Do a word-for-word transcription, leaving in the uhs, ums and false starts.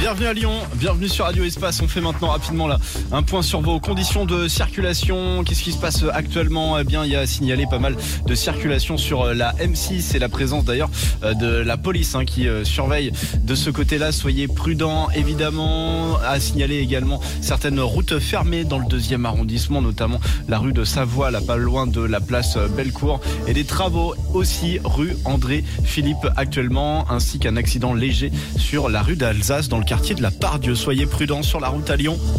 Bienvenue à Lyon, bienvenue sur Radio Espace. On fait maintenant rapidement là un point sur vos conditions de circulation. Qu'est-ce qui se passe actuellement? Eh bien, il y a signalé pas mal de circulation sur la M six et la présence d'ailleurs de la police hein, qui surveille de ce côté-là. Soyez prudents évidemment. À signaler également certaines routes fermées dans le deuxième arrondissement, notamment la rue de Savoie, là pas loin de la place Bellecour, et des travaux aussi rue André Philippe actuellement, ainsi qu'un accident léger sur la rue d'Alsace dans le quartier de la Pardieu. Soyez prudents sur la route à Lyon.